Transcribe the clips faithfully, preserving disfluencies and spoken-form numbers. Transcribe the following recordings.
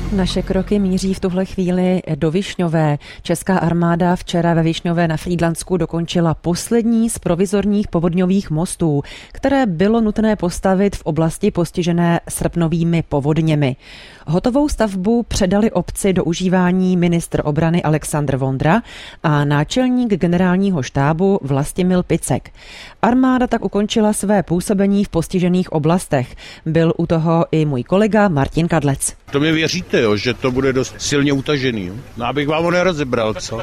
Naše kroky míří v tuhle chvíli do Višňové. Česká armáda včera ve Višňové na Frýdlansku dokončila poslední z provizorních povodňových mostů, které bylo nutné postavit v oblasti postižené srpnovými povodněmi. Hotovou stavbu předali obci do užívání ministr obrany Alexandr Vondra a náčelník generálního štábu Vlastimil Picek. Armáda tak ukončila své působení v postižených oblastech. Byl u toho i můj kolega Martin Kadlec. To mi věříte, jo, že to bude dost silně utažený. Jo? No, abych vám ho nerozebral, co?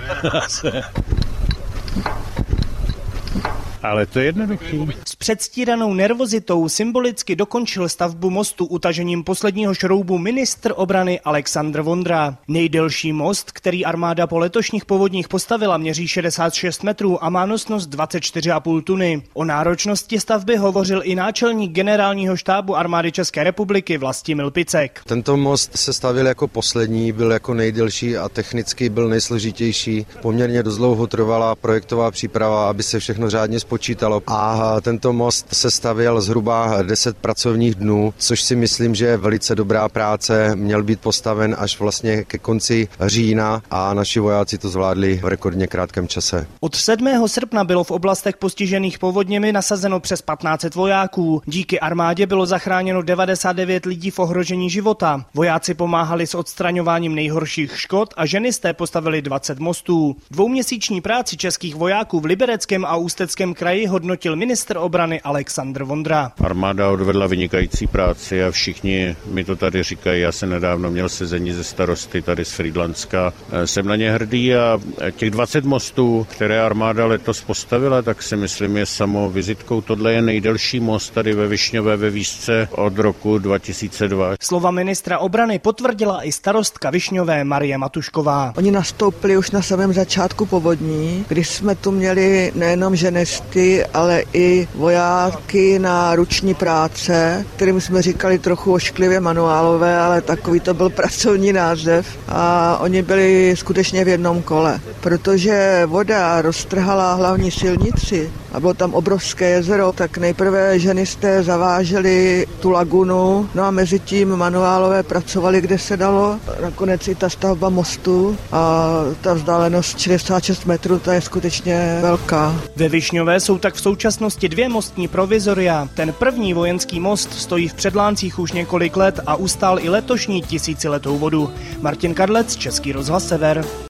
Ale to je jednoduchý. S předstíranou nervozitou symbolicky dokončil stavbu mostu utažením posledního šroubu ministr obrany Alexandr Vondra. Nejdelší most, který armáda po letošních povodních postavila, měří šedesát šest metrů a má nosnost dvacet čtyři a půl tuny. O náročnosti stavby hovořil i náčelník generálního štábu armády České republiky Vlastimil Picek. Tento most se stavěl jako poslední, byl jako nejdelší a technicky byl nejsložitější. Poměrně dost dlouho trvala projektová příprava, aby se všechno řádně spočítalo. A tento most se stavěl zhruba deset pracovních dnů, což si myslím, že je velice dobrá práce. Měl být postaven až vlastně ke konci října a naši vojáci to zvládli v rekordně krátkém čase. Od sedmého srpna bylo v oblastech postižených povodněmi nasazeno přes patnáct set vojáků. Díky armádě bylo zachráněno devadesát devět lidí v ohrožení života. Vojáci pomáhali s odstraňováním nejhorších škod a ženisté postavili dvacet mostů. Dvouměsíční práci českých vojáků v Libereckém a Ústeckém kraji hodnotil ministr obrany Alexandr Vondra. Armáda odvedla vynikající práci a všichni mi to tady říkají. Já jsem nedávno měl sezení ze starosty tady z Frýdlanska. Jsem na ně hrdý a těch dvacet mostů, které armáda letos postavila, tak si myslím je samou vizitkou. Tohle je nejdelší most tady ve Višňové ve výšce od roku dva tisíce dva. Slova ministra obrany potvrdila i starostka Višňové Marie Matušková. Oni nastoupili už na samém začátku povodní, když jsme tu měli nejenom ženisty, ale i vojáky na ruční práce, kterým jsme říkali trochu ošklivě manuálové, ale takový to byl pracovní název a oni byli skutečně v jednom kole, protože voda roztrhala hlavní silnici a bylo tam obrovské jezero, tak nejprve ženisté zaváželi tu lagunu, no a mezi tím manuálové pracovali, kde se dalo. Nakonec i ta stavba mostu a ta vzdálenost šedesát šest metrů, ta je skutečně velká. Ve Višňové jsou tak v současnosti dvě mostní provizoria. Ten první vojenský most stojí v Předláncích už několik let a ustál i letošní tisíciletou vodu. Martin Kadlec, Český rozhlas Sever.